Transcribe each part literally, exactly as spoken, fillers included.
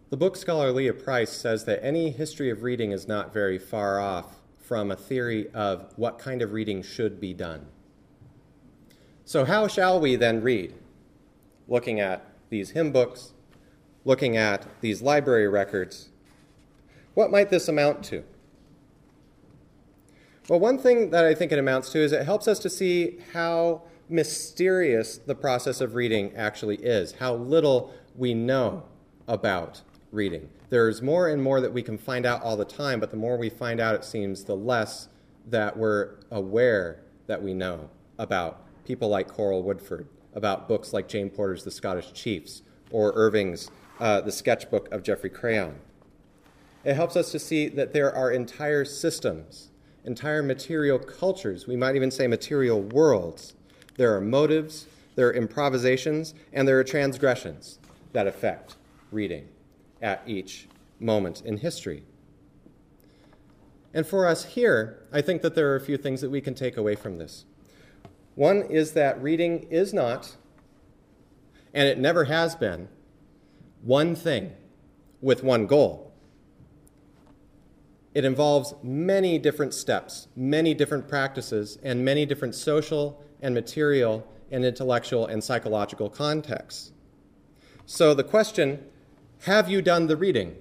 The book scholar Leah Price says that any history of reading is not very far off from a theory of what kind of reading should be done. So how shall we then read? Looking at these hymn books, looking at these library records, what might this amount to? Well, one thing that I think it amounts to is it helps us to see how mysterious the process of reading actually is, how little we know about reading. There's more and more that we can find out all the time, but the more we find out, it seems, the less that we're aware that we know about people like Coral Woodford, about books like Jane Porter's The Scottish Chiefs, or Irving's uh, The Sketchbook of Geoffrey Crayon. It helps us to see that there are entire systems, entire material cultures, we might even say material worlds. There are motives, there are improvisations, and there are transgressions that affect reading at each moment in history. And for us here, I think that there are a few things that we can take away from this. One is that reading is not, and it never has been, one thing with one goal. It involves many different steps, many different practices, and many different social and material and intellectual and psychological contexts. So the question, have you done the reading,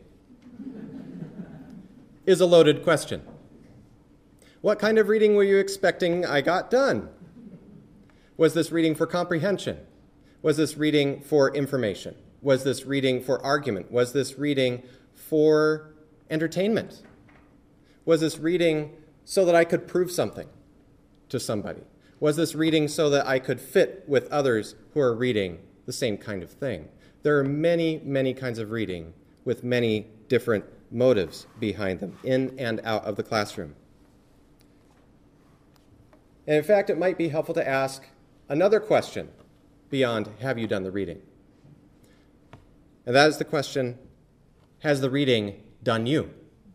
is a loaded question. What kind of reading were you expecting I got done? Was this reading for comprehension? Was this reading for information? Was this reading for argument? Was this reading for entertainment? Was this reading so that I could prove something to somebody? Was this reading so that I could fit with others who are reading the same kind of thing? There are many, many kinds of reading with many different motives behind them, in and out of the classroom. And in fact, it might be helpful to ask another question beyond, have you done the reading? And that is the question, has the reading done you?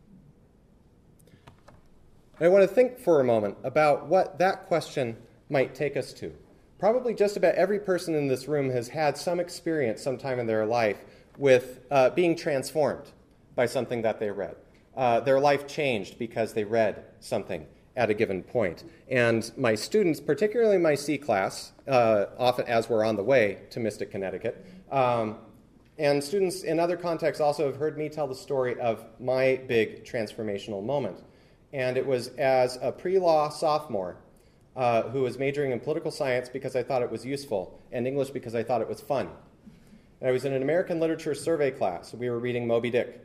And I want to think for a moment about what that question might take us to. Probably just about every person in this room has had some experience sometime in their life with uh, being transformed by something that they read. Uh, their life changed because they read something at a given point. And my students, particularly my C class, uh, often as we're on the way to Mystic, Connecticut, um, and students in other contexts also have heard me tell the story of my big transformational moment. And it was as a pre-law sophomore uh, who was majoring in political science because I thought it was useful, and English because I thought it was fun. And I was in an American literature survey class. We were reading Moby Dick.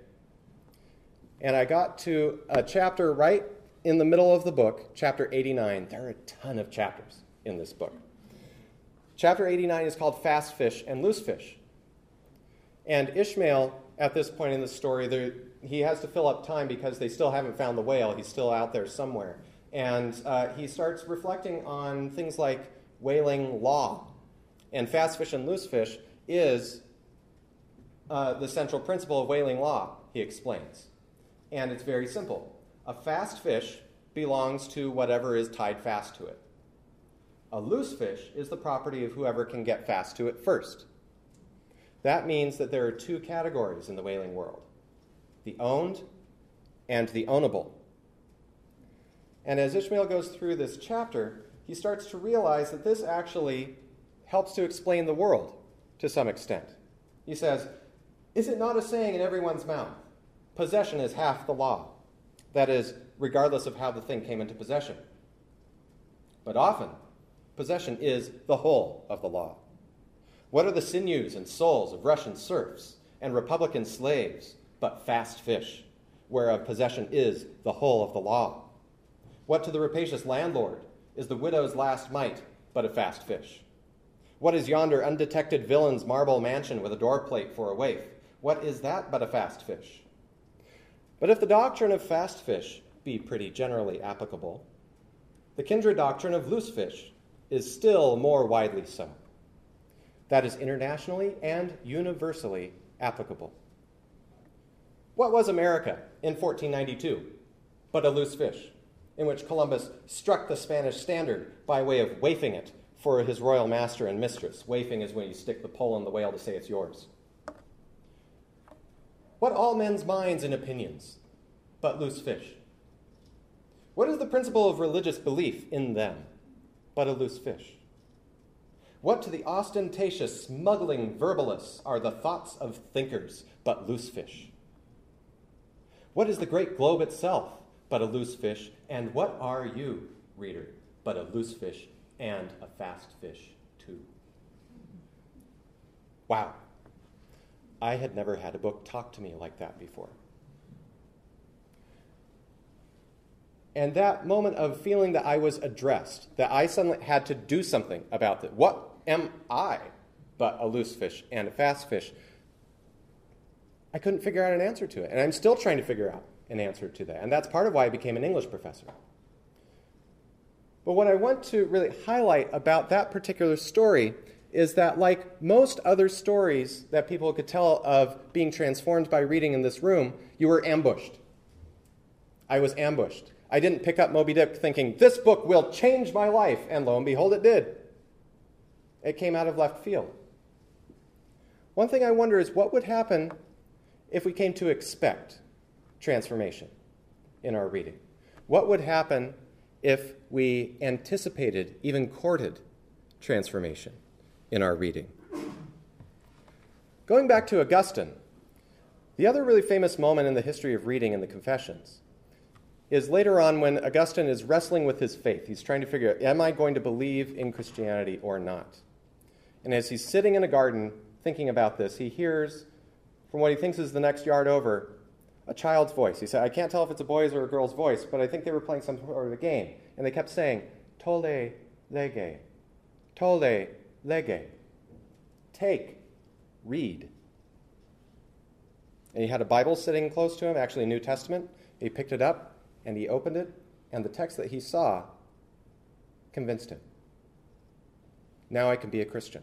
And I got to a chapter right in the middle of the book, chapter eighty-nine. There are a ton of chapters in this book. Chapter eighty-nine is called Fast Fish and Loose Fish. And Ishmael, at this point in the story, he has to fill up time because they still haven't found the whale. He's still out there somewhere. And uh, he starts reflecting on things like whaling law. And fast fish and loose fish is uh, the central principle of whaling law, he explains. And it's very simple. A fast fish belongs to whatever is tied fast to it. A loose fish is the property of whoever can get fast to it first. That means that there are two categories in the whaling world, the owned and the ownable. And as Ishmael goes through this chapter, he starts to realize that this actually helps to explain the world to some extent. He says, is it not a saying in everyone's mouth, possession is half the law? That is, regardless of how the thing came into possession. But often, possession is the whole of the law. What are the sinews and souls of Russian serfs and Republican slaves but fast fish, whereof possession is the whole of the law? What to the rapacious landlord is the widow's last mite but a fast fish? What is yonder undetected villain's marble mansion with a door plate for a waif? What is that but a fast fish? But if the doctrine of fast fish be pretty generally applicable, the kindred doctrine of loose fish is still more widely so. That is internationally and universally applicable. What was America in fourteen ninety-two but a loose fish, in which Columbus struck the Spanish standard by way of waifing it for his royal master and mistress? Waifing is when you stick the pole in the whale to say it's yours. What all men's minds and opinions but loose fish? What is the principle of religious belief in them but a loose fish? What to the ostentatious, smuggling verbalists are the thoughts of thinkers but loose fish? What is the great globe itself but a loose fish? And what are you, reader, but a loose fish and a fast fish too? Wow. I had never had a book talk to me like that before. And that moment of feeling that I was addressed, that I suddenly had to do something about it. What am I but a loose fish and a fast fish? I couldn't figure out an answer to it. And I'm still trying to figure out an answer to that. And that's part of why I became an English professor. But what I want to really highlight about that particular story is that, like most other stories that people could tell of being transformed by reading in this room, you were ambushed. I was ambushed. I didn't pick up Moby Dick thinking, this book will change my life, and lo and behold, it did. It came out of left field. One thing I wonder is what would happen if we came to expect transformation in our reading? What would happen if we anticipated, even courted, transformation in our reading? Going back to Augustine, the other really famous moment in the history of reading in the Confessions is later on when Augustine is wrestling with his faith. He's trying to figure out, am I going to believe in Christianity or not? And as he's sitting in a garden thinking about this, he hears, from what he thinks is the next yard over, a child's voice. He said, I can't tell if it's a boy's or a girl's voice, but I think they were playing some sort of a game. And they kept saying, Tolle lege, tolle lege. Take, read. And he had a Bible sitting close to him, actually a New Testament. He picked it up, and he opened it, and the text that he saw convinced him. Now I can be a Christian.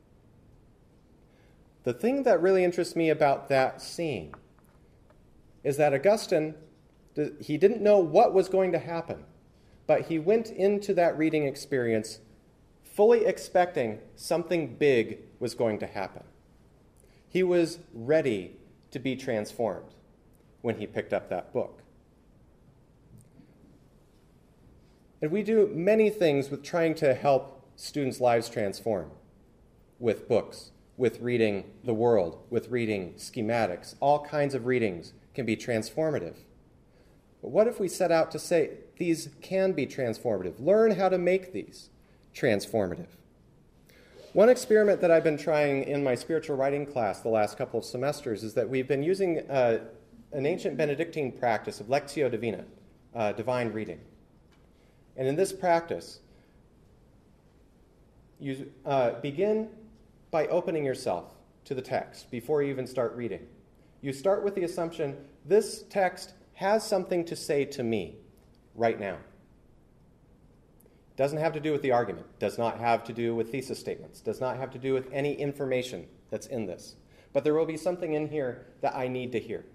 The thing that really interests me about that scene is that Augustine, he didn't know what was going to happen, but he went into that reading experience fully expecting something big was going to happen. He was ready to be transformed when he picked up that book. And we do many things with trying to help students' lives transform with books, with reading the world, with reading schematics. All kinds of readings can be transformative. But what if we set out to say these can be transformative? Learn how to make these transformative. One experiment that I've been trying in my spiritual writing class the last couple of semesters is that we've been using uh, an ancient Benedictine practice of Lectio Divina, uh, divine reading. And in this practice, you uh, begin by opening yourself to the text before you even start reading. You start with the assumption, this text has something to say to me right now. Doesn't have to do with the argument, does not have to do with thesis statements, does not have to do with any information that's in this. But there will be something in here that I need to hear.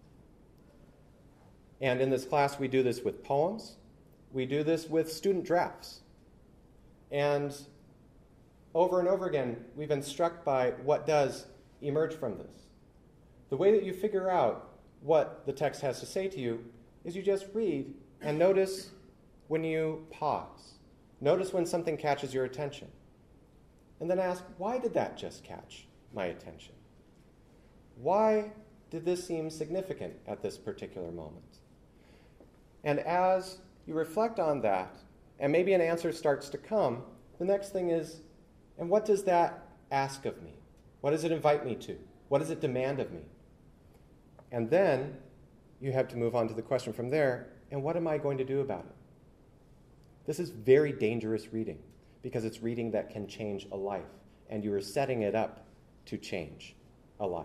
And in this class, we do this with poems. We do this with student drafts. And over and over again, we've been struck by what does emerge from this. The way that you figure out what the text has to say to you is you just read and notice when you pause. Notice when something catches your attention. And then ask, why did that just catch my attention? Why did this seem significant at this particular moment? And as you reflect on that, and maybe an answer starts to come, the next thing is, and what does that ask of me? What does it invite me to? What does it demand of me? And then you have to move on to the question from there, and what am I going to do about it? This is very dangerous reading because it's reading that can change a life, and you are setting it up to change a life.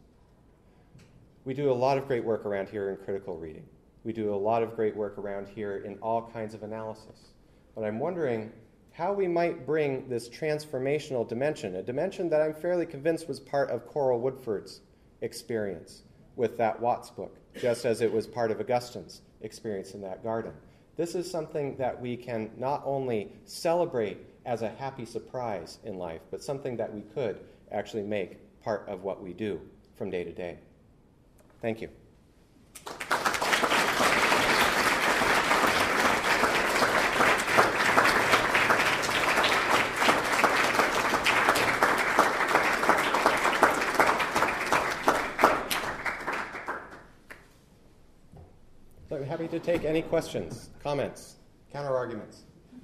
We do a lot of great work around here in critical reading. We do a lot of great work around here in all kinds of analysis. But I'm wondering how we might bring this transformational dimension, a dimension that I'm fairly convinced was part of Coral Woodford's experience with that Watts book, just as it was part of Augustine's experience in that garden. This is something that we can not only celebrate as a happy surprise in life, but something that we could actually make part of what we do from day to day. Thank you. So I'm happy to take any questions, comments, counter-arguments.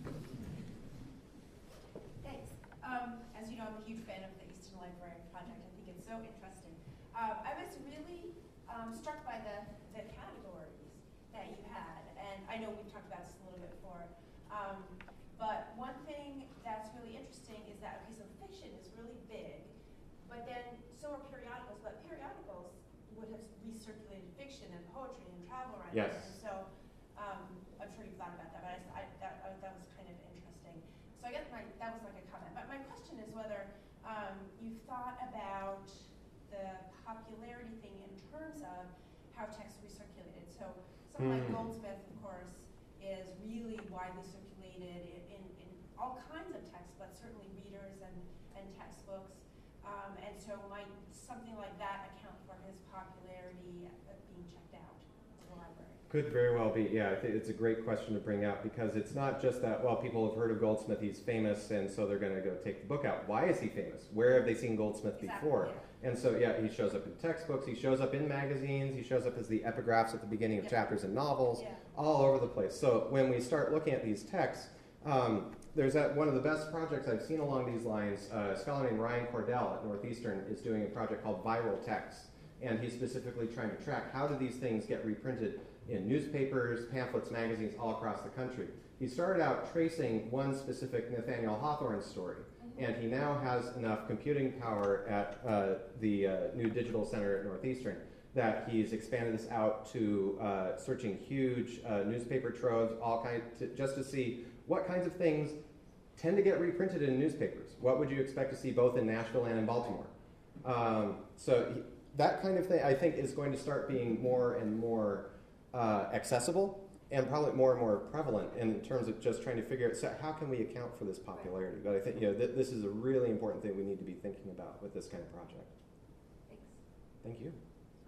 Thanks. Um, as you know, I'm a huge fan of the Easton Library Project. I think it's so interesting. Um, I was really um, struck by the, the categories that you had. And I know we've talked about this a little bit before. Um, but one thing that's really interesting is that, okay, so fiction is really big. But then so are periodicals. But periodicals would have recirculated fiction and poetry and travel writing. Yes. And so um, I'm sure you've thought about that, but I, I, that, I, that was kind of interesting. So I guess my, that was like a comment. But my question is whether um, you've thought about the popularity thing in terms of how text recirculated. So something like Mm. Goldsmith, of course, is really widely circulated in, in, in all kinds of texts, but certainly readers and, and textbooks. Um, and so might something like that account for his popularity of being checked out to the library? Could very well be, yeah. I think it's a great question to bring up because it's not just that, well, people have heard of Goldsmith, he's famous, and so they're going to go take the book out. Why is he famous? Where have they seen Goldsmith Exactly, before? yeah. And so, yeah, he shows up in textbooks, he shows up in magazines, he shows up as the epigraphs at the beginning of Yeah. chapters in novels, Yeah. all over the place. So when we start looking at these texts, um, there's that one of the best projects I've seen along these lines. Uh, a scholar named Ryan Cordell at Northeastern is doing a project called Viral Texts, and he's specifically trying to track how do these things get reprinted in newspapers, pamphlets, magazines all across the country. He started out tracing one specific Nathaniel Hawthorne story, Mm-hmm. and he now has enough computing power at uh, the uh, new digital center at Northeastern that he's expanded this out to uh, searching huge uh, newspaper troves, all kind to, just to see what kinds of things tend to get reprinted in newspapers. What would you expect to see both in Nashville and in Baltimore? Um, so he, that kind of thing, I think, is going to start being more and more uh, accessible and probably more and more prevalent in terms of just trying to figure out, so how can we account for this popularity? But I think, you know, th- this is a really important thing we need to be thinking about with this kind of project. Thanks. Thank you.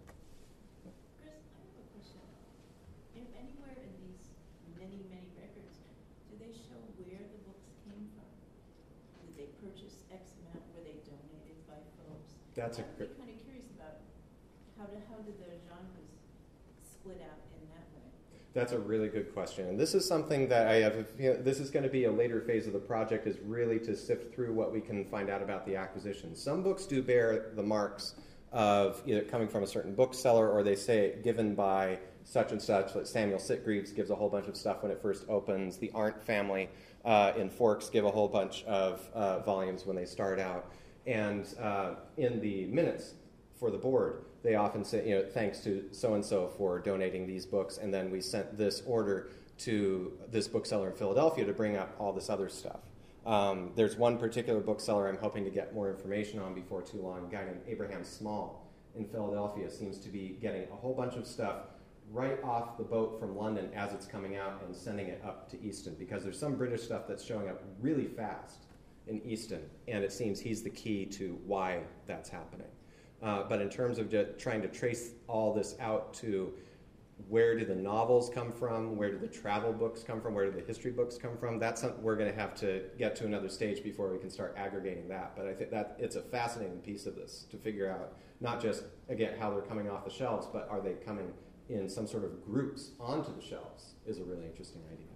Chris, I have a question. If anywhere in these many, many records, do they show where the books came from? Did they purchase X amount? Were they donated by folks? That's a I'd great. be kind of curious about how do, how do the genres split out in that way? That's a really good question. And this is something that I have, you know, this is going to be a later phase of the project, is really to sift through what we can find out about the acquisition. Some books do bear the marks of either coming from a certain bookseller, or they say given by such and such. Like Samuel Sitgreaves gives a whole bunch of stuff when it first opens. The Arndt family uh, in Forks give a whole bunch of uh, volumes when they start out. And uh, in the minutes for the board, they often say, you know, thanks to so-and-so for donating these books, and then we sent this order to this bookseller in Philadelphia to bring up all this other stuff. Um, there's one particular bookseller I'm hoping to get more information on before too long. A guy named Abraham Small in Philadelphia seems to be getting a whole bunch of stuff right off the boat from London as it's coming out and sending it up to Easton, because there's some British stuff that's showing up really fast in Easton, and it seems he's the key to why that's happening. Uh, but in terms of just trying to trace all this out to where do the novels come from, where do the travel books come from, where do the history books come from, that's something we're going to have to get to another stage before we can start aggregating that. But I think that it's a fascinating piece of this to figure out not just, again, how they're coming off the shelves, but are they coming in some sort of groups onto the shelves is a really interesting idea.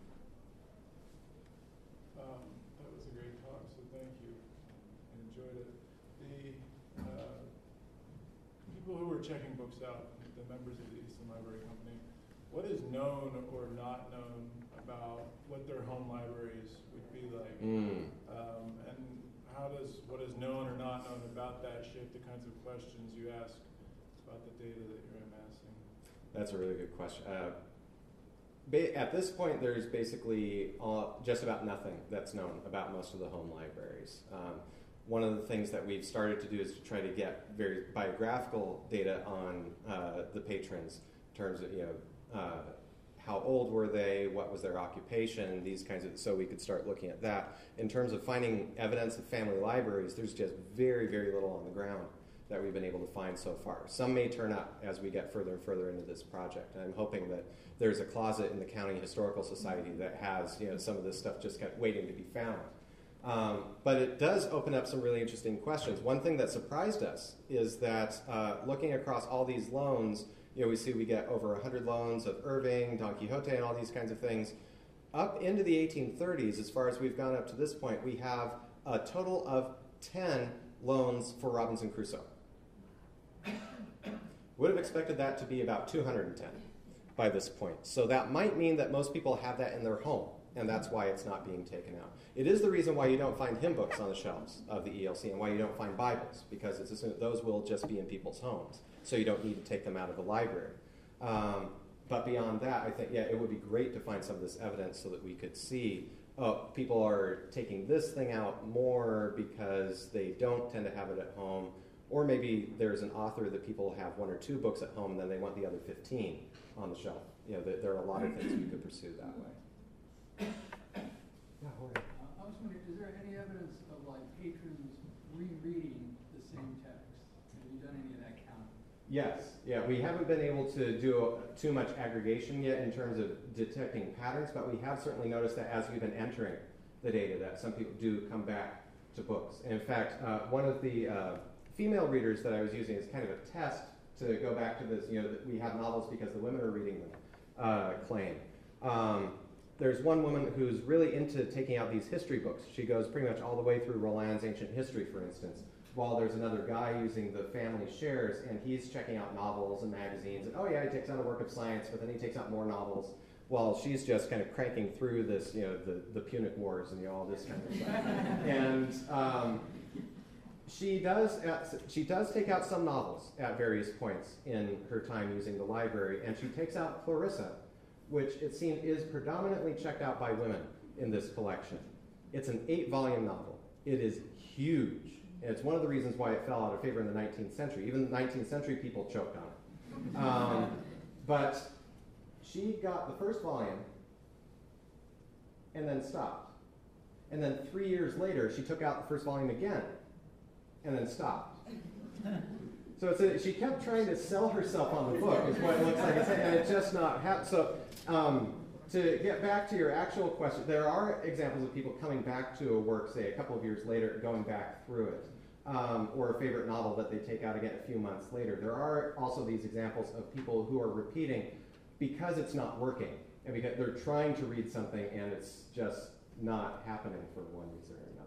Um, that was a great talk, so thank you. I enjoyed it. The uh, people who were checking books out, the members of the Easton Library Company, what is known or not known about what their home libraries would be like? Mm. Um, and how does what is known or not known about that shape the kinds of questions you ask about the data that you're amassing? That's a really good question. Uh, ba- at this point, there's basically all, just about nothing that's known about most of the home libraries. Um, one of the things that we've started to do is to try to get very biographical data on uh, the patrons in terms of, you know, uh, how old were they, what was their occupation, these kinds of, so we could start looking at that. In terms of finding evidence of family libraries, there's just very, very little on the ground. that we've been able to find so far. Some may turn up as we get further and further into this project. And I'm hoping that there's a closet in the County Historical Society that has, you know, some of this stuff just kind of waiting to be found. Um, but it does open up some really interesting questions. One thing that surprised us is that uh, looking across all these loans, you know, we see we get over one hundred loans of Irving, Don Quixote, and all these kinds of things. Up into the eighteen thirties, as far as we've gone up to this point, we have a total of ten loans for Robinson Crusoe. Would have expected that to be about two hundred ten by this point. So that might mean that most people have that in their home, and that's why it's not being taken out. It is the reason why you don't find hymn books on the shelves of the E L C and why you don't find Bibles, because it's assumed those will just be in people's homes, so you don't need to take them out of the library. Um, but beyond that, I think, yeah, it would be great to find some of this evidence so that we could see, oh, people are taking this thing out more because they don't tend to have it at home, or maybe there's an author that people have one or two books at home and then they want the other fifteen on the shelf. You know, there, there are a lot of things we could pursue that way. Yeah, Jorge. Uh, I was wondering, is there any evidence of like patrons rereading the same text? Have you done any of that count? Yes, yeah, we haven't been able to do too much aggregation yet in terms of detecting patterns, but we have certainly noticed that as we've been entering the data that some people do come back to books. And in fact, uh, one of the uh, female readers that I was using is kind of a test to go back to this, you know, that we have novels because the women are reading them uh, claim. Um, There's one woman who's really into taking out these history books. She goes pretty much all the way through Roland's Ancient History, for instance, while there's another guy using the family shares, and he's checking out novels and magazines. And, oh, yeah, he takes out a work of science, but then he takes out more novels, while she's just kind of cranking through this, you know, the, the Punic Wars and, you know, all this kind of stuff. And um, she does at, she does take out some novels at various points in her time using the library, and she takes out Clarissa, which it seems is predominantly checked out by women in this collection. It's an eight-volume novel. It is huge, and it's one of the reasons why it fell out of favor in the nineteenth century. Even the nineteenth century people choked on it. Um, but she got the first volume and then stopped. And then three years later, she took out the first volume again and then stopped. So it's a, she kept trying to sell herself on the book, is what it looks like, and it's just not happening. So um, to get back to your actual question, there are examples of people coming back to a work, say, a couple of years later, going back through it, um, or a favorite novel that they take out again a few months later. There are also these examples of people who are repeating because it's not working, and because they're trying to read something and it's just not happening for one reason or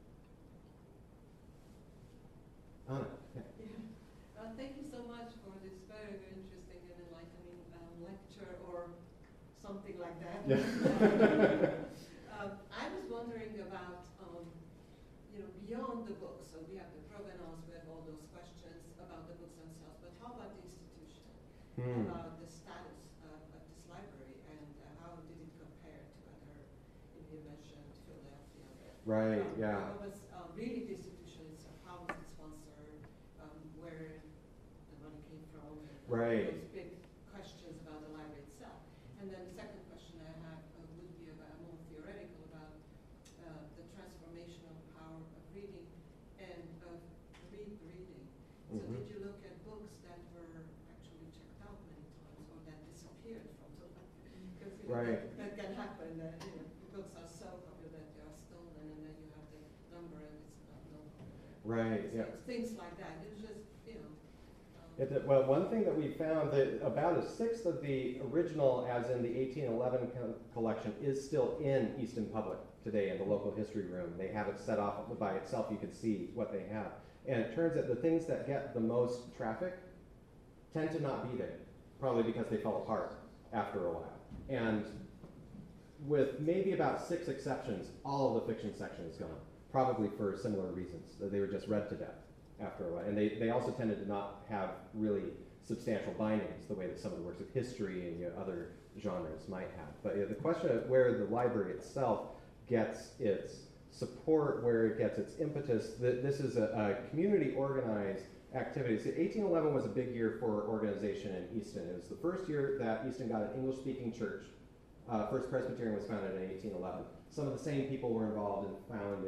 another. Anna. Yeah. Uh, thank you so much for this very, very interesting and enlightening um, lecture or something like that. Yeah. um, I was wondering about, um, you know, beyond the books. So we have the provenance, we have all those questions about the books themselves, but how about the institution? Hmm. About the status of, of this library and uh, how did it compare to other, if you mentioned Philadelphia. Right, um, yeah. What was uh, really the institution itself? How was it sponsored? Um, where the money came from? And Right. those big questions about the library itself. And then the second question I have uh, would be about more theoretical about uh, the transformational power of reading and of read reading. So Mhm. did you look at books that were actually checked out many times or that disappeared from the library? Because you know, Right. that, that can happen. That you know, books are so popular that they are stolen, and then you have the number and it's not no longer there. Right, So yeah. it's things like that. It's just you know. Um, It, well, one thing that we found that about a sixth of the original, as in the eighteen eleven co- collection, is still in Easton Public today in the local history room. They have it set off by itself. You can see what they have. And it turns out the things that get the most traffic tend to not be there, probably because they fell apart after a while. And with maybe about six exceptions, all of the fiction section is gone, probably for similar reasons. That they were just read to death after a while. And they, they also tended to not have really substantial bindings the way that some of the works of history and you know, other genres might have. But you know, the question of where the library itself gets its support, where it gets its impetus, th- this is a, a community organized activity. So eighteen eleven was a big year for organization in Easton. It was the first year that Easton got an English-speaking church. Uh, First Presbyterian was founded in eighteen eleven. Some of the same people were involved in founding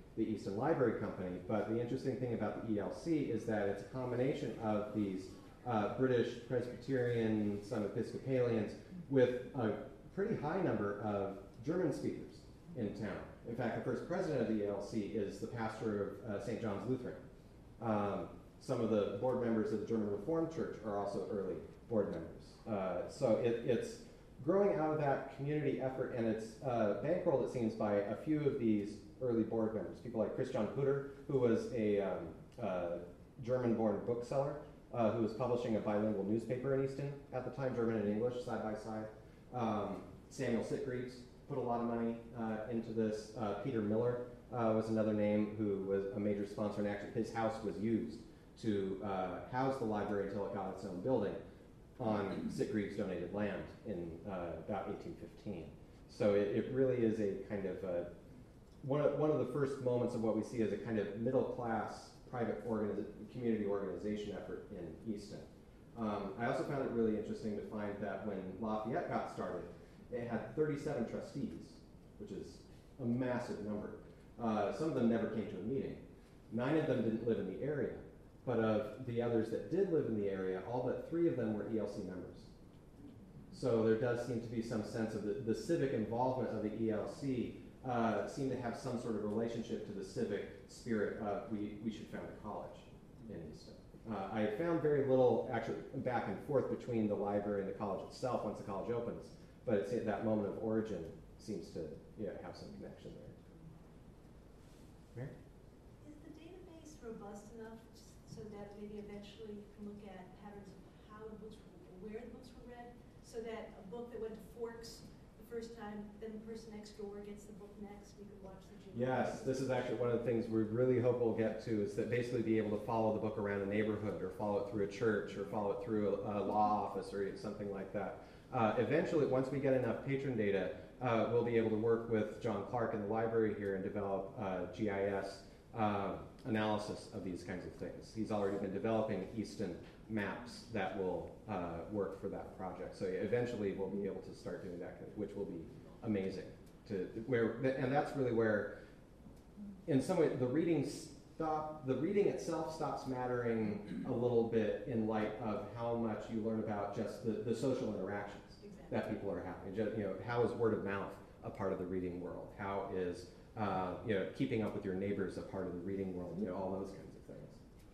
the Easton Library Company. But the interesting thing about the E L C is that it's a combination of these uh, British Presbyterian, some Episcopalians, with a pretty high number of German speakers in town. In fact, the first president of the E L C is the pastor of uh, Saint John's Lutheran. Um, some of the board members of the German Reformed Church are also early board members. Uh, so it, it's growing out of that community effort, and it's uh, bankrolled, it seems, by a few of these early board members. People like Christian Puder, who was a um, uh, German-born bookseller, uh, who was publishing a bilingual newspaper in Easton at the time, German and English, side by side. Um, Samuel Sitgreaves put a lot of money uh, into this. Uh, Peter Miller uh, was another name who was a major sponsor, and actually his house was used to uh, house the library until it got its own building on Sitgreaves' donated land in uh, about eighteen fifteen. So it, it really is a kind of a, one, of, one of the first moments of what we see as a kind of middle-class private organiz community organization effort in Easton. Um, I also found it really interesting to find that when Lafayette got started, it had thirty-seven trustees, which is a massive number. Uh, some of them never came to a meeting. Nine of them didn't live in the area. But of the others that did live in the area, all but three of them were E L C members. So there does seem to be some sense of the, the civic involvement of the E L C uh, seem to have some sort of relationship to the civic spirit of we, we should found a college in Easton. Uh, I found very little actually back and forth between the library and the college itself once the college opens, but it's that moment of origin seems to yeah, have some connection there. Mary? Is the database robust enough so that maybe eventually you can look at patterns of how the books were, where the books were read, so that a book that went to Forks the first time, then the person next door gets the book next, you can watch the genealogy? Yes, this is actually one of the things we really hope we'll get to, is that basically be able to follow the book around a neighborhood, or follow it through a church, or follow it through a, a law office, or something like that. Uh, eventually, once we get enough patron data, uh, we'll be able to work with John Clark in the library here and develop uh, G I S uh, analysis of these kinds of things. He's already been developing Easton maps that will uh, work for that project. So eventually we'll be able to start doing that, which will be amazing. To where, and that's really where, in some way, the reading stop. The reading itself stops mattering a little bit in light of how much you learn about just the, the social interactions Exactly. that people are having. Just, you know, how is word of mouth a part of the reading world? How is Uh, you know, keeping up with your neighbors, a part of the reading world, you know, all those kinds of things.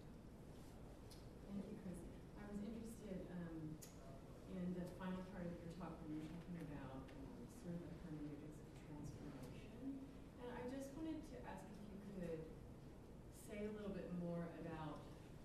Thank you, Chris. I was interested um, in the final part of your talk when you were talking about um, sort of the hermeneutics of transformation. And I just wanted to ask if you could say a little bit more about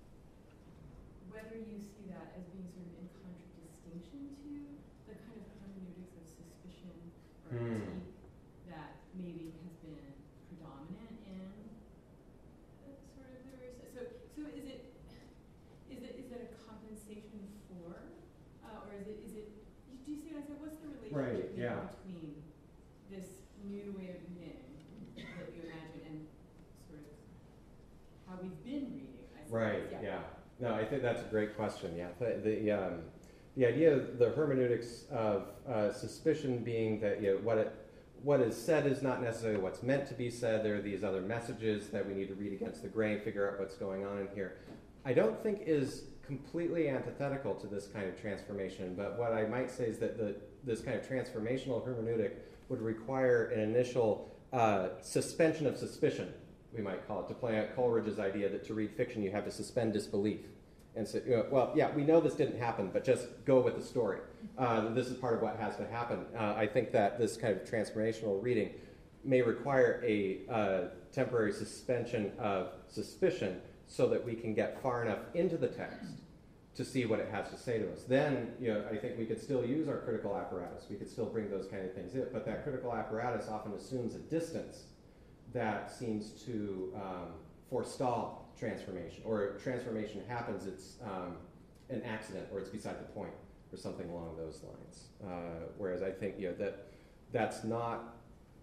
whether you see that as being sort of in contradistinction to the kind of hermeneutics of suspicion or Hmm. critique that maybe has been predominant in uh, sort of literary stuff. So, so is it is it is it a compensation for, uh, or is it is it? Do you see what I said? What's the relationship Right, maybe yeah. between this new way of reading that you imagine and sort of how we've been reading? I suppose. Right. Yeah. Yeah. No, I think that's a great question. Yeah. The the, um, the idea of the hermeneutics of uh, suspicion being that, you know, what it what is said is not necessarily what's meant to be said. There are these other messages that we need to read against the grain, figure out what's going on in here. I don't think is completely antithetical to this kind of transformation, but what I might say is that the, this kind of transformational hermeneutic would require an initial uh, suspension of suspicion, we might call it, to play out Coleridge's idea that to read fiction you have to suspend disbelief. And so, you know, well, yeah, we know this didn't happen, but just go with the story. Uh, this is part of what has to happen. Uh, I think that this kind of transformational reading may require a uh, temporary suspension of suspicion so that we can get far enough into the text to see what it has to say to us. Then, you know, I think we could still use our critical apparatus. We could still bring those kind of things in, but that critical apparatus often assumes a distance that seems to um, forestall transformation, or transformation happens, it's um, an accident, or it's beside the point, or something along those lines. Uh, whereas I think, you know, that that's not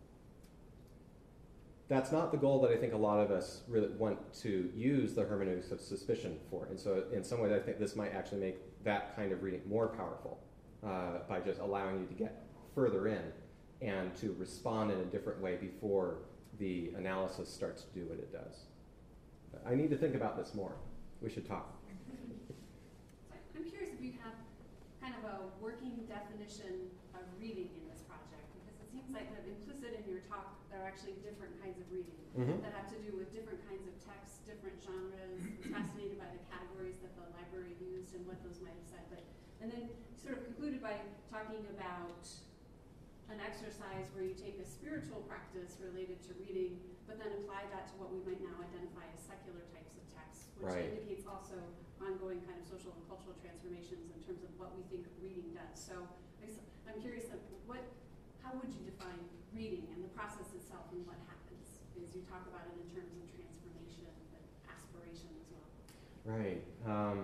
that's not the goal that I think a lot of us really want to use the hermeneutics of suspicion for. And so, in some ways, I think this might actually make that kind of reading more powerful uh, by just allowing you to get further in and to respond in a different way before the analysis starts to do what it does. I need to think about this more. We should talk. I'm curious if you have kind of a working definition of reading in this project, because it seems like kind of implicit in your talk there are actually different kinds of reading Mm-hmm. that have to do with different kinds of texts, different genres. I was fascinated by the categories that the library used and what those might have said. But and then sort of concluded by talking about an exercise where you take a spiritual practice related to reading, but then apply that to what we might now identify as secular types of texts, which Right. indicates also ongoing kind of social and cultural transformations in terms of what we think reading does. So I guess I'm curious of what, how would you define reading and the process itself and what happens? Because you talk about it in terms of transformation, but aspiration as well. Right. Um,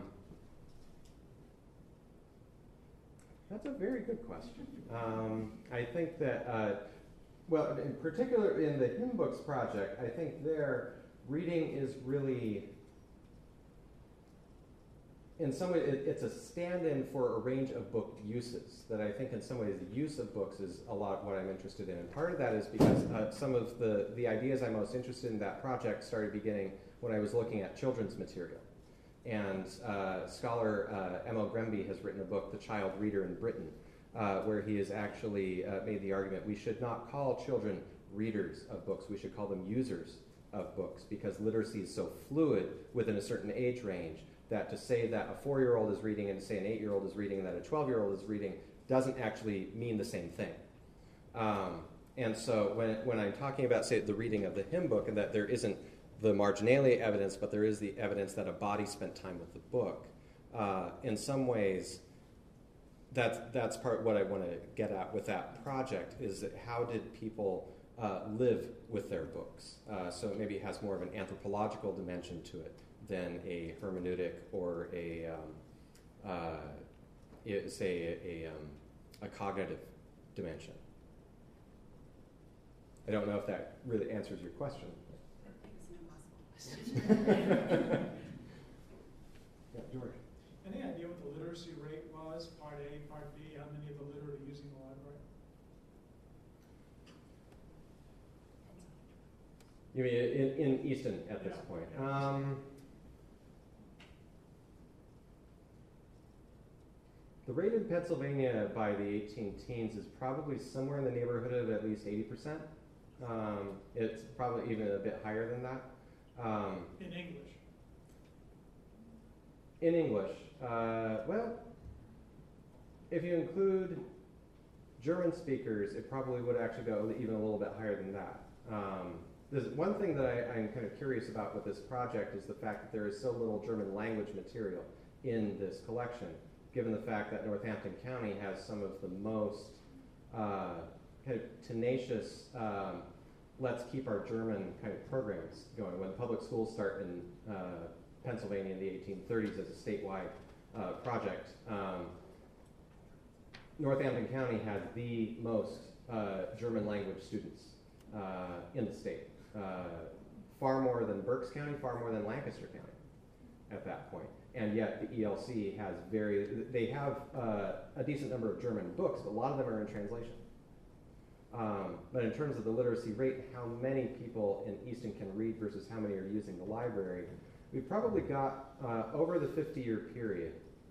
that's a very good question. Um, I think that, uh, well, in particular in the hymn books project, I think there reading is really, in some way, it, it's a stand-in for a range of book uses that I think in some ways the use of books is a lot of what I'm interested in. And part of that is because uh, some of the, the ideas I'm most interested in that project started beginning when I was looking at children's material. And uh, scholar uh, M L Grenby has written a book, The Child Reader in Britain, uh, where he has actually uh, made the argument we should not call children readers of books, we should call them users of books, because literacy is so fluid within a certain age range that to say that a four-year-old is reading and to say an eight-year-old is reading and that a twelve-year-old is reading doesn't actually mean the same thing. Um, and so when, when I'm talking about, say, the reading of the hymn book and that there isn't the marginalia evidence, but there is the evidence that a body spent time with the book, uh, in some ways, that's, that's part what I want to get at with that project, is that how did people uh, live with their books? Uh, so maybe it has more of an anthropological dimension to it than a hermeneutic or a, um, uh, it, say, a, a, um, a cognitive dimension. I don't know if that really answers your question. I think it's an impossible question. Yeah, George. Any idea what the literacy rate was, part A, part B, how many of the literate are using the library? You mean in, in Easton at this Yeah, point? yeah. Um, the rate in Pennsylvania by the eighteen teens is probably somewhere in the neighborhood of at least eighty percent. Um, it's probably even a bit higher than that. Um, In English? in English, uh, well, if you include German speakers, it probably would actually go even a little bit higher than that. Um, there's one thing that I, I'm kind of curious about with this project is the fact that there is so little German language material in this collection, given the fact that Northampton County has some of the most uh, kind of tenacious, um, let's keep our German kind of programs going. When the public schools start in uh, Pennsylvania in the eighteen thirties as a statewide uh, project, um, Northampton County had the most uh, German language students uh, in the state. Uh, far more than Berks County, far more than Lancaster County at that point. And yet the E L C has very, they have uh, a decent number of German books, but a lot of them are in translation. Um, but in terms of the literacy rate, how many people in Easton can read versus how many are using the library, we've probably got, uh, over the fifty-year period,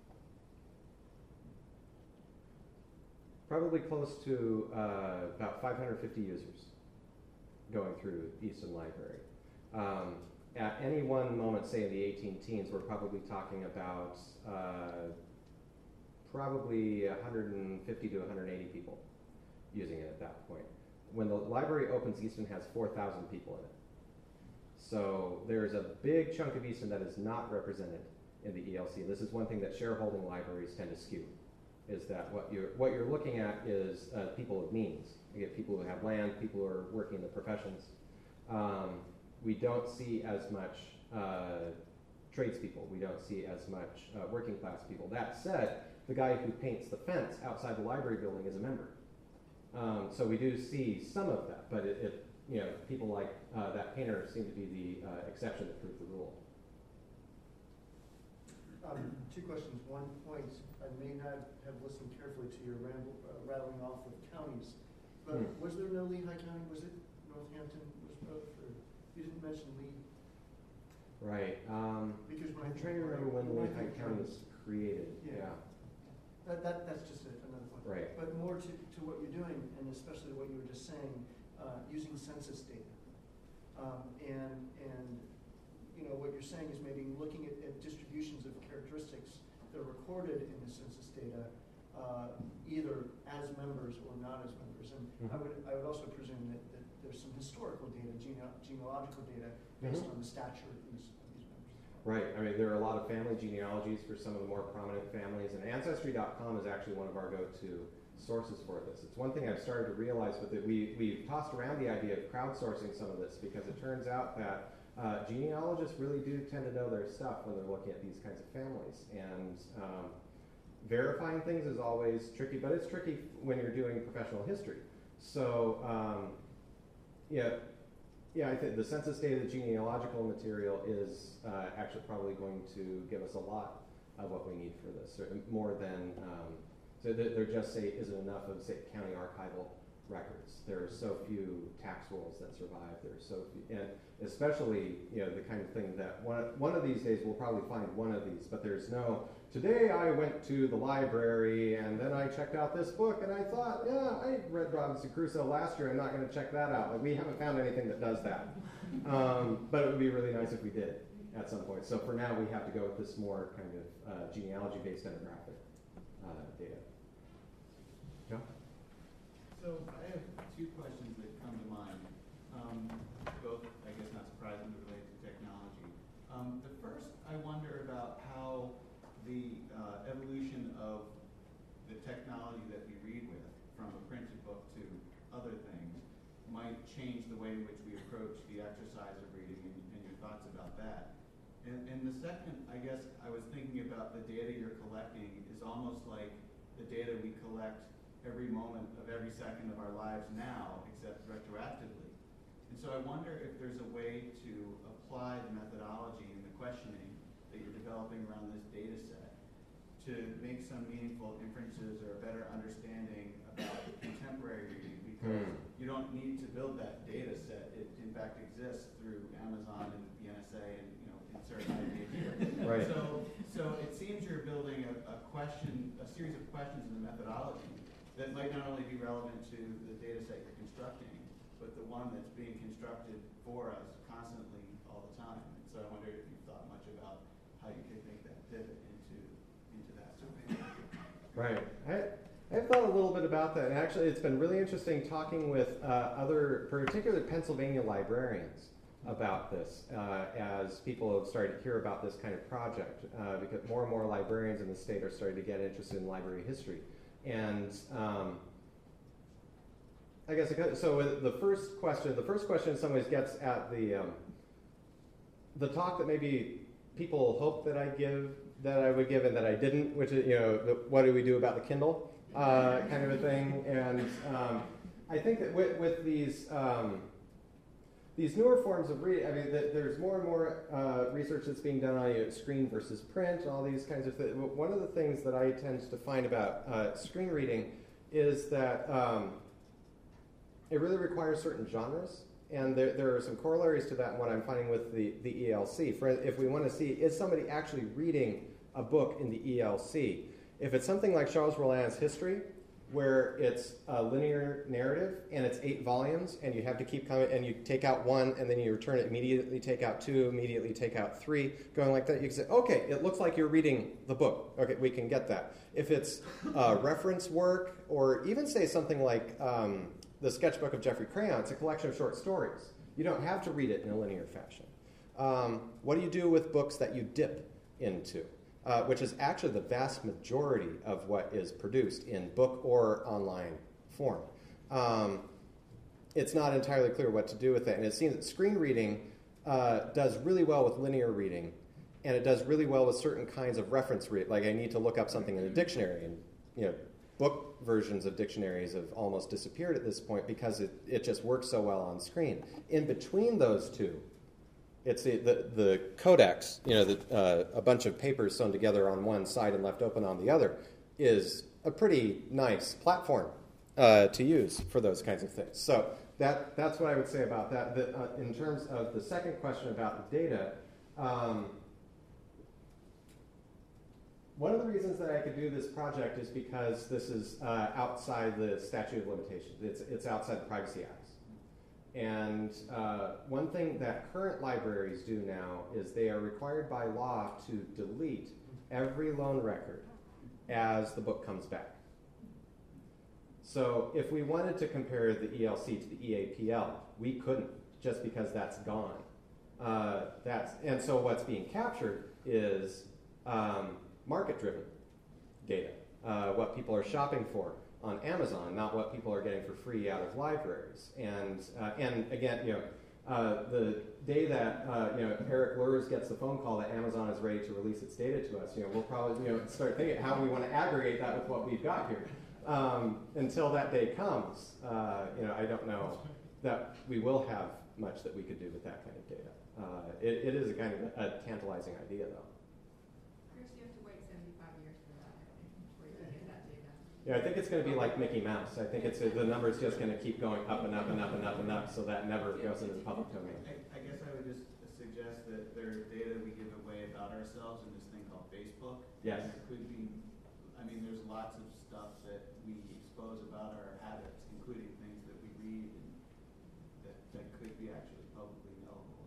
probably close to uh, about five hundred fifty users going through Easton Library. Um, at any one moment, say in the eighteen teens, we're probably talking about uh, probably one hundred fifty to one hundred eighty people using it at that point. When the library opens, Easton has four thousand people in it. So there's a big chunk of Easton that is not represented in the E L C. This is one thing that shareholding libraries tend to skew, is that what you're, what you're looking at is uh, people of means. You get people who have land, people who are working in the professions. Um, we don't see as much uh, tradespeople. We don't see as much uh, working class people. That said, the guy who paints the fence outside the library building is a member. Um, so we do see some of that, but it, it, you know, people like uh, that painter seem to be the uh, exception that prove the rule. Um, two questions. One point, I may not have listened carefully to your ramble, uh, rattling off of counties, but Hmm. was there no Lehigh County? Was it Northampton? Was uh, for, you didn't mention Lee. Right. Um, Because when I I'm think trying to of remember County- when when I Lehigh think of County counties, was created. Yeah. Yeah. That, that, that's just a, another point. Right. But more to, to what you're doing, and especially what you were just saying, uh, using census data. Um, and, and, you know, what you're saying is maybe looking at, at distributions of characteristics that are recorded in the census data, uh, either as members or not as members. And Mm-hmm. I would, I would also presume that, that there's some historical data, gene- genealogical data, based Mhm. on the stature of these, of these members. Right. I mean, there are a lot of family genealogies for some of the more prominent families, and Ancestry dot com is actually one of our go-to sources for this. It's one thing I've started to realize, but that we, we've tossed around the idea of crowdsourcing some of this, because it turns out that uh, genealogists really do tend to know their stuff when they're looking at these kinds of families. And um, verifying things is always tricky, but it's tricky when you're doing professional history. So, um, yeah, yeah, I think the census data, the genealogical material is uh, actually probably going to give us a lot of what we need for this, or more than, um, so th- there just say isn't enough of, say, county archival records. There are so few tax rolls that survive. There are so few, and especially, you know, the kind of thing that one, one of these days we'll probably find one of these, but there's no, today I went to the library and then I checked out this book and I thought, yeah, I read Robinson Crusoe last year, I'm not going to check that out. Like, we haven't found anything that does that. Um, but it would be really nice if we did at some point. So for now, we have to go with this more kind of uh, genealogy-based demographic uh, data. John? So I have two questions that come to mind, um, both, I guess, not surprisingly related to technology. Um, the first, I wonder about how the uh, evolution of the technology that we read with, from a printed book to other things, might change the way in which we approach the exercise of reading, and, and your thoughts about that. And, and the second, I guess, I was thinking about the data you're collecting is almost like the data we collect every moment of every second of our lives now, except retroactively. And so I wonder if there's a way to apply the methodology and the questioning that you're developing around this data set to make some meaningful inferences or a better understanding about contemporary reading, because mm. you don't need to build that data set. It in fact exists through Amazon and the N S A and, you know, insert I D here. Right. So, so it seems you're building a, a question, a series of questions in the methodology that might not only be relevant to the data set you're constructing, but the one that's being constructed for us constantly all the time. And so I wondered if you've thought much about how you could make that pivot into into that. Right. I, I've thought a little bit about that, and actually it's been really interesting talking with uh, other, particularly Pennsylvania librarians about this uh, as people have started to hear about this kind of project, uh, because more and more librarians in the state are starting to get interested in library history. And um, I guess, it, so the first question, the first question in some ways gets at the, um, the talk that maybe people hope that I give, that I would give and that I didn't, which is, you know, the, what do we do about the Kindle uh, kind of a thing. And um, I think that with, with these, um, these newer forms of reading, I mean, the, there's more and more uh, research that's being done on, you know, screen versus print, and all these kinds of things. One of the things that I tend to find about uh, screen reading is that um, it really requires certain genres, and there, there are some corollaries to that in what I'm finding with the, the E L C. For, if we want to see, is somebody actually reading a book in the E L C? If it's something like Charles Rollin's History, where it's a linear narrative and it's eight volumes and you have to keep coming and you take out one and then you return it, immediately take out two, immediately take out three, going like that, you can say, okay, it looks like you're reading the book. Okay, we can get that. If it's uh, reference work, or even say something like um, the sketchbook of Jeffrey Crayon, it's a collection of short stories. You don't have to read it in a linear fashion. Um, what do you do with books that you dip into? Uh, which is actually the vast majority of what is produced in book or online form. Um, it's not entirely clear what to do with it, and it seems that screen reading uh, does really well with linear reading, and it does really well with certain kinds of reference reading. Like I need to look up something in a dictionary, and you know, book versions of dictionaries have almost disappeared at this point because it, it just works so well on screen. In between those two, it's the, the, the codex, you know, the, uh, a bunch of papers sewn together on one side and left open on the other, is a pretty nice platform uh, to use for those kinds of things. So that that's what I would say about that. That uh, in terms of the second question about data, um, one of the reasons that I could do this project is because this is uh, outside the statute of limitations. It's it's outside the Privacy Act. And uh, one thing that current libraries do now is they are required by law to delete every loan record as the book comes back. So if we wanted to compare the E L C to the E A P L, we couldn't, just because that's gone. Uh, that's, and so what's being captured is um, market-driven data, uh, what people are shopping for on Amazon, not what people are getting for free out of libraries. And uh, and again, you know, uh, the day that uh, you know Eric Lurs gets the phone call that Amazon is ready to release its data to us, you know, we'll probably you know start thinking how we want to aggregate that with what we've got here. Um, until that day comes, uh, you know, I don't know that we will have much that we could do with that kind of data. Uh, it, it is a kind of a tantalizing idea, though. Chris, you have to wait seventy-five years for that, I think, before you get that data. Yeah, I think it's going to be like Mickey Mouse. I think it's the number's just going to keep going up and up and up and up and up, so that never goes into the public domain. I, I guess I would just suggest that there is data we give away about ourselves in this thing called Facebook. Yes. And there could be, I mean, there's lots of stuff that we expose about our habits, including things that we read, and that, that could be actually publicly knowable.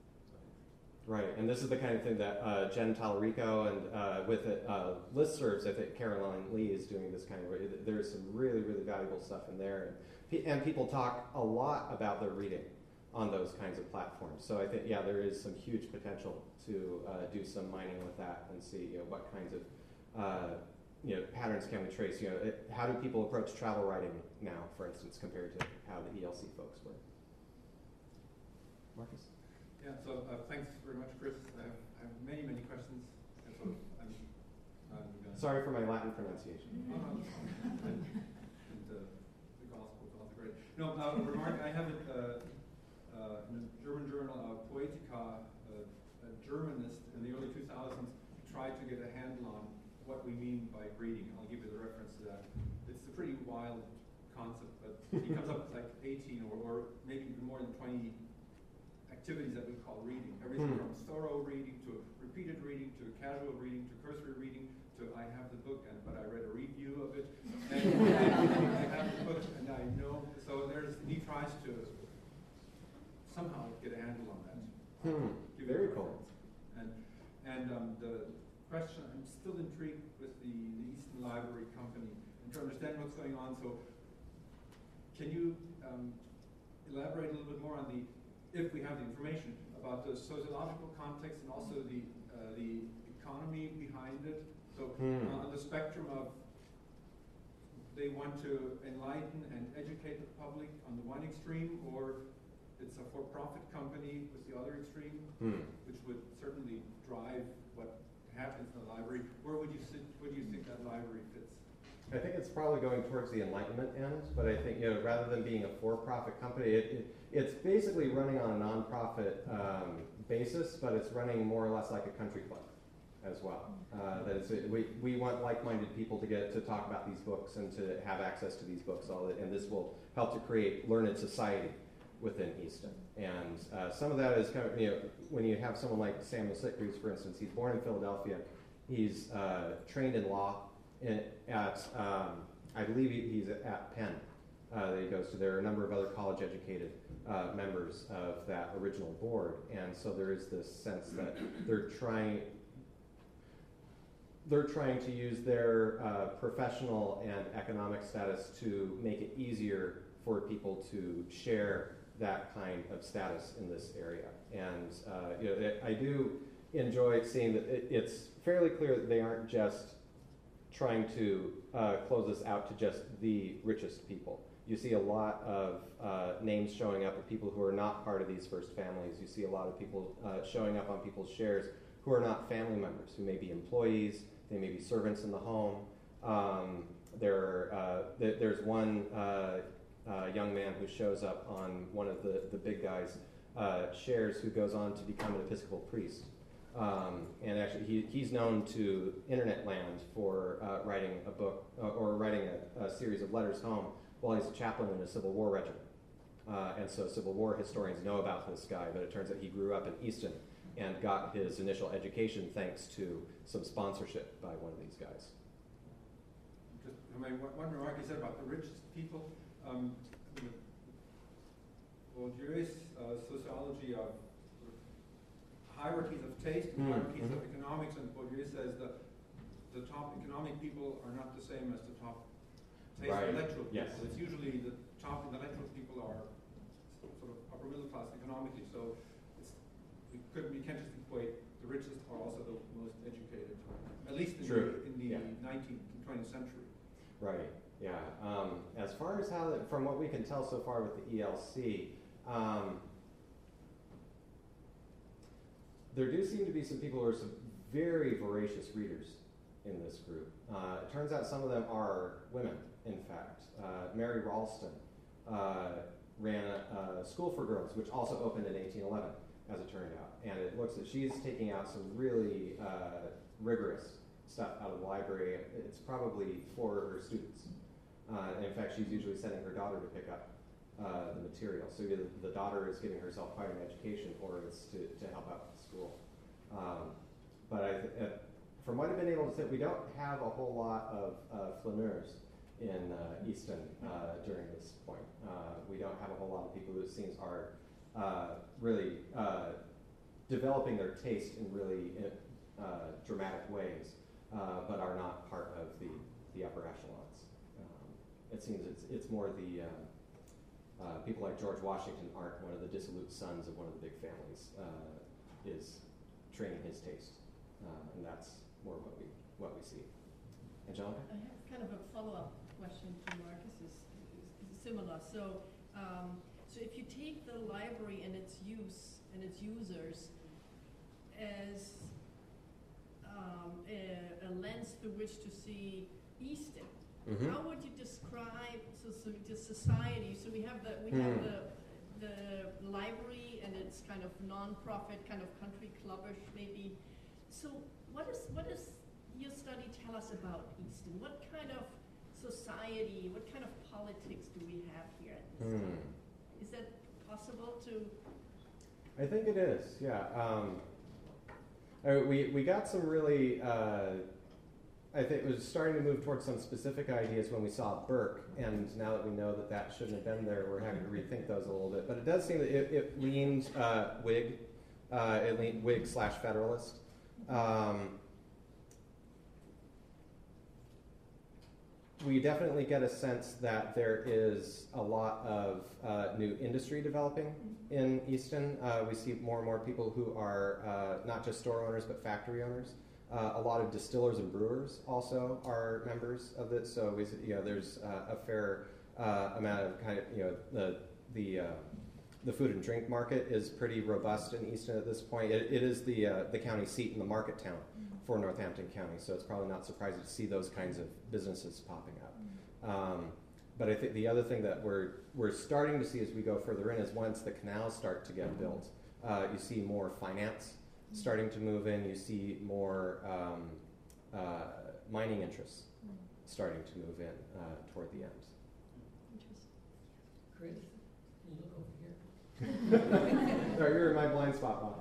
Right, and this is the kind of thing that uh, Jen Tallarico and uh, with it, uh, listservs, I think Caroline Lee is doing this kind of, there's some really, really valuable stuff in there. And, and people talk a lot about their reading on those kinds of platforms. So I think, yeah, there is some huge potential to uh, do some mining with that and see, you know, what kinds of uh, you know, patterns can we trace. You know, it, how do people approach travel writing now, for instance, compared to how the E L C folks were? Marcus? Yeah, so uh, thanks very much, Chris. I have, I have many, many questions. And so I'm, I'm gonna Sorry for my Latin pronunciation. Oh, no, it's fine. and and uh, the gospel is also great. No, uh, remark, I have it uh, uh, in the German journal uh, Poetica, uh, a Germanist in the early two thousands tried to get a handle on what we mean by reading. I'll give you the reference to that. It's a pretty wild concept, but he comes up with like eighteen or, or maybe even more than twenty activities that we call reading. Everything Hmm. from thorough reading to repeated reading to casual reading to cursory reading to I have the book and but I read a review of it and, and I have the book and I know. So there's he tries to somehow get a handle on that. Hmm. Give Very it a cool. reference. And and um, the question, I'm still intrigued with the, the Easton Library Company and to understand what's going on. So can you um, elaborate a little bit more on the, if we have the information, about the sociological context and also the uh, the economy behind it? So Hmm. uh, on the spectrum of they want to enlighten and educate the public on the one extreme, or it's a for-profit company with the other extreme, Hmm. which would certainly drive what happens in the library. Where would you sit, where do you think that library fits? I think it's probably going towards the Enlightenment end, but I think, you know, rather than being a for-profit company, it, it, it's basically running on a non-profit um, basis, but it's running more or less like a country club as well. Uh, that it's, we, we want like-minded people to get to talk about these books and to have access to these books, all that, and this will help to create learned society within Easton. And uh, some of that is kind of, you know, when you have someone like Samuel Sitgreaves, for instance, he's born in Philadelphia, he's uh, trained in law in, at, um, I believe he, he's at Penn uh, that he goes to. There are a number of other college-educated uh, members of that original board, and so there is this sense that they're trying, they're trying to use their uh, professional and economic status to make it easier for people to share that kind of status in this area. And uh, you know, it, I do enjoy seeing that it, it's fairly clear that they aren't just trying to uh, close this out to just the richest people. You see a lot of uh, names showing up of people who are not part of these first families. You see a lot of people uh, showing up on people's shares who are not family members, who may be employees, they may be servants in the home. Um, there, uh, th- there's one uh, uh, young man who shows up on one of the, the big guys' uh, shares who goes on to become an Episcopal priest. Um, and actually, he, he's known to Internet Land for uh, writing a book uh, or writing a, a series of letters home while he's a chaplain in a Civil War regiment. Uh, and so Civil War historians know about this guy, but it turns out he grew up in Easton and got his initial education thanks to some sponsorship by one of these guys. Just, I mean, one, one remark you said about the richest people. Um, Bourdieu's uh, sociology of hierarchies of taste and Mm, hierarchies mm-hmm. of economics, and Bourdieu says that the top economic people are not the same as the top taste Right. intellectual people. Yes. It's usually the top intellectual people are sort of upper middle class economically, so it's, we, could, we can't just equate the richest are also the most educated, at least in True. the, in the Yeah. nineteenth and twentieth century. Right, yeah. Um, as far as how, the, from what we can tell so far with the E L C, um, there do seem to be some people who are some very voracious readers in this group. Uh, it turns out some of them are women, in fact. Uh, Mary Ralston uh, ran a, a school for girls, which also opened in eighteen eleven, as it turned out. And it looks that she's taking out some really uh, rigorous stuff out of the library. It's probably for her students. Uh, and in fact, she's usually sending her daughter to pick up uh, the material. So either the daughter is giving herself quite an education, or it's to, to help out the school. Um, but I th- uh, from what I've been able to say, we don't have a whole lot of uh, flaneurs in uh, Easton uh, during this point. Uh, we don't have a whole lot of people who it seems are uh, really uh, developing their taste in really uh, dramatic ways, uh, but are not part of the, the upper echelons. Um, it seems it's, it's more the uh, uh, people like George Washington aren't one of the dissolute sons of one of the big families, uh, is training his taste, uh, and that's more what we what we see. Angelica? I have kind of a follow-up question to Marcus's, is similar. So, um, so if you take the library and its use and its users as um, a, a lens through which to see Easton, Mm-hmm. how would you describe so, so the society? So we have the we have Hmm. the the library and its kind of non-profit, kind of country clubbish maybe. So what is what does your study tell us about Easton? What kind of society, what kind of politics do we have here at this Hmm. time? Is that possible to? I think it is, yeah. Um, uh, we, we got some really, uh, I think it was starting to move towards some specific ideas when we saw Burke, and now that we know that that shouldn't have been there, we're having to rethink those a little bit. But it does seem that it, it leaned uh, Whig, uh, it leaned Whig slash Federalist. Um, we definitely get a sense that there is a lot of uh, new industry developing in Easton. Uh, we see more and more people who are uh, not just store owners, but factory owners. Uh, a lot of distillers and brewers also are members of this. So we, you know, there's uh, a fair uh, amount of kind of, you know, the the uh, the food and drink market is pretty robust in Easton at this point. It, it is the uh, the county seat and the market town for Northampton County, so it's probably not surprising to see those kinds of businesses popping up. Um, but I think the other thing that we're we're starting to see as we go further in is once the canals start to get built, uh, you see more finance starting to move in. You see more um, uh, mining interests starting to move in uh, toward the end. Interesting. Chris, can you look over here? Sorry, you're in my blind spot, Bob.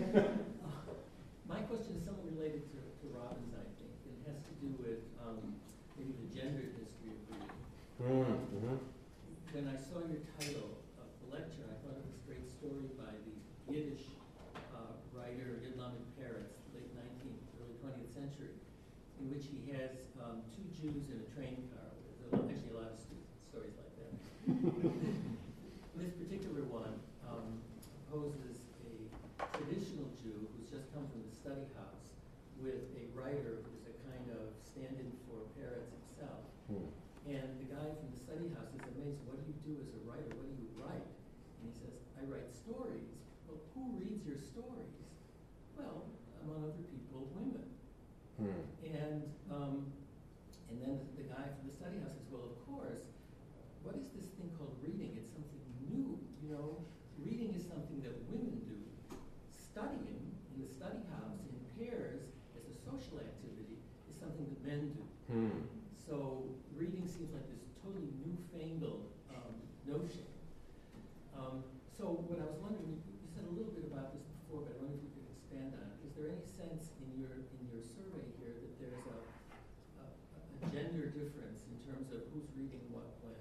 My question is somewhat related to, to Robin's, I think. It has to do with um, maybe the gendered history of reading. Um, Mm-hmm. When I saw your title of the lecture, I thought of this great story by the Yiddish uh, writer Yidlam Peretz, late nineteenth, early twentieth century, in which he has um, two Jews in a train car. There's a- actually a lot of stu- stories like that. This particular one um, poses a traditional Jew who's just come from the study house with a writer who's a kind of stand-in for Peretz himself. Hmm. And the guy from the study house is amazed, what do you do as a writer? What do you write? And he says, I write stories. Well, who reads your stories? Well, among other people, women. Hmm. And um, and then the, the guy from the study house says, well, of course, what is this thing called reading? It's something new, you know? Reading is something that women do. Studying in the study house in pairs as a social activity is something that men do. Hmm. So reading seems like this totally newfangled um, notion. Um, so what I was wondering, you, you said a little bit about this before, but I wonder if you could expand on it. Is there any sense in your in your survey here that there's a, a, a gender difference in terms of who's reading what when?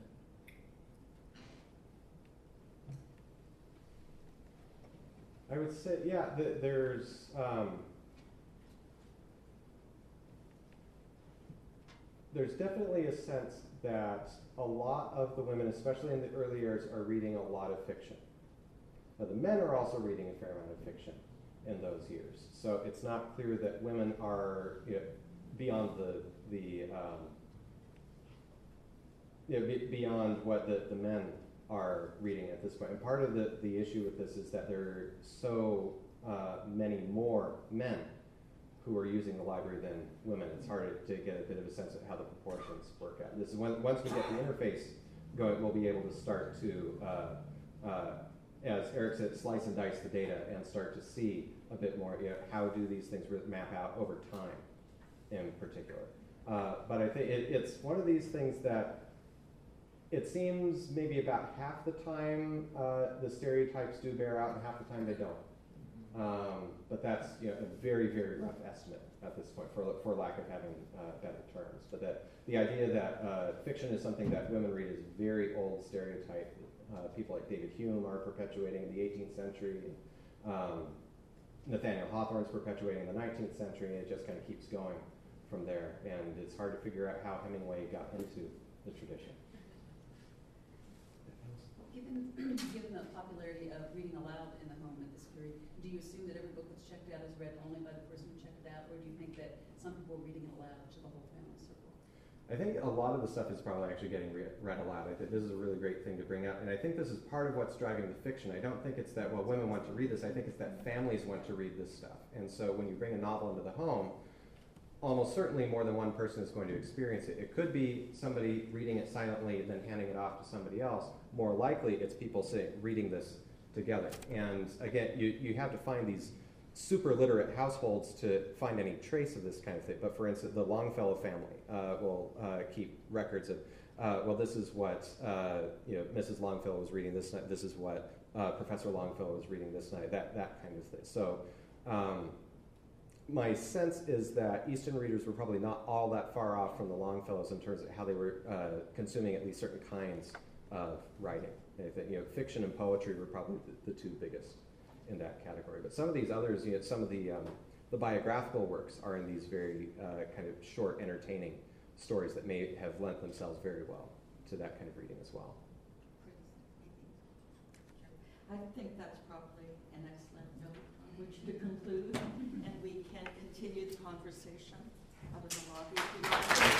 I would say, yeah, th there's, um, there's definitely a sense that a lot of the women, especially in the early years, are reading a lot of fiction. Now, the men are also reading a fair amount of fiction in those years. So it's not clear that women are, you know, beyond the, the um, you know, be, beyond what the, the men are reading at this point. And part of the, the issue with this is that there are so uh, many more men who are using the library than women. It's harder to get a bit of a sense of how the proportions work out. This is when, once we get the interface going, we'll be able to start to, uh, uh, as Eric said, slice and dice the data and start to see a bit more, you know, how do these things map out over time in particular. Uh, but I think it, it's one of these things that it seems maybe about half the time uh, the stereotypes do bear out and half the time they don't. Um, but that's, you know, a very, very rough estimate at this point, for, for lack of having uh, better terms. But that the idea that uh, fiction is something that women read is a very old stereotype. Uh, people like David Hume are perpetuating in the eighteenth century. Um, Nathaniel Hawthorne's perpetuating in the nineteenth century, and it just kind of keeps going from there. And it's hard to figure out how Hemingway got into the tradition. Given, given the popularity of reading aloud in the home at this period, do you assume that every book that's checked out is read only by the person who checked it out, or do you think that some people are reading it aloud to the whole family circle? I think a lot of the stuff is probably actually getting re read aloud. I think this is a really great thing to bring out, and I think this is part of what's driving the fiction. I don't think it's that, well, women want to read this. I think it's that families want to read this stuff. And so when you bring a novel into the home, almost certainly more than one person is going to experience it. It could be somebody reading it silently and then handing it off to somebody else. More likely, it's people sitting, reading this together. And again, you, you have to find these super literate households to find any trace of this kind of thing. But for instance, the Longfellow family uh, will uh, keep records of, uh, well, this is what uh, you know, Missus Longfellow was reading this night. This is what uh, Professor Longfellow was reading this night. That that kind of thing. So. Um, My sense is that Easton readers were probably not all that far off from the Longfellows in terms of how they were uh, consuming at least certain kinds of writing. You know, fiction and poetry were probably the, the two biggest in that category. But some of these others, you know, some of the um, the biographical works are in these very uh, kind of short, entertaining stories that may have lent themselves very well to that kind of reading as well. I think that's probably an excellent note on which to conclude, and we can continue the conversation out in the lobby.